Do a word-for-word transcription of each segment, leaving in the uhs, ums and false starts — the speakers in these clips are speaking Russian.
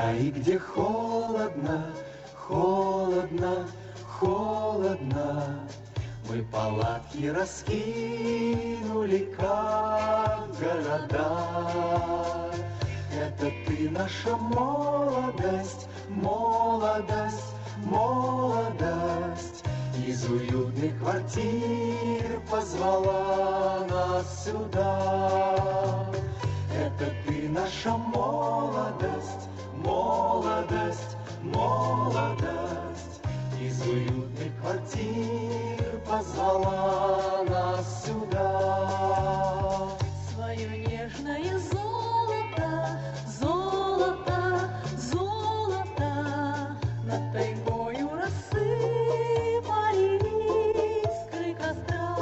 край, где холодно, холодно, холодно, мы палатки раскинули, как города. Это ты, наша молодость, молодость, молодость. Из уютных квартир позвала нас сюда. Это ты, наша молодость, молодость, молодость. Из уютных квартир позвала нас сюда. Свое нежное золото, золото, золото над тайгою рассыпали искры костра.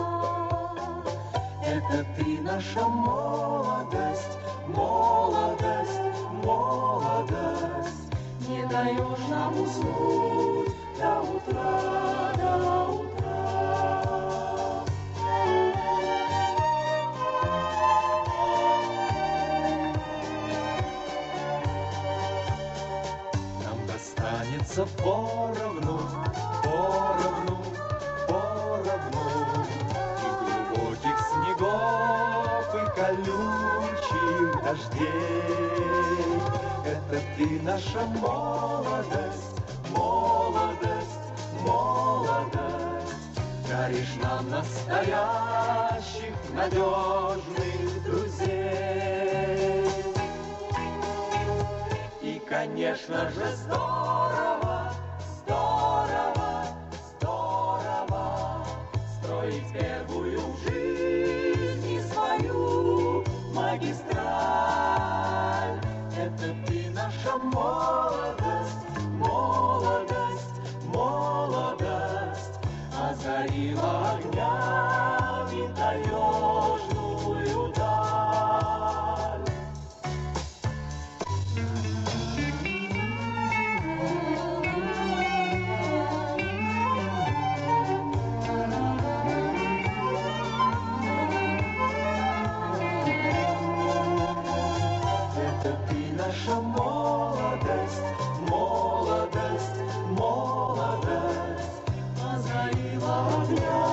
Это ты, наша молодость, молодость, молодость. Не даешь нам уснуть до утра, до утра. Нам достанется поровну, поровну, поровну и глубоких снегов, и колючих дождей. Это ты, наша молодость, молодость, молодость. Даришь нам настоящих, надежных друзей. И, конечно же, здорово, здорово, здорово строить первую в жизни свою магистраль. Это ты, наша молодость, молодость, молодость, озарила огнями таежную даль. Это ты, наша молодость, молодость, молодость, озарила огня.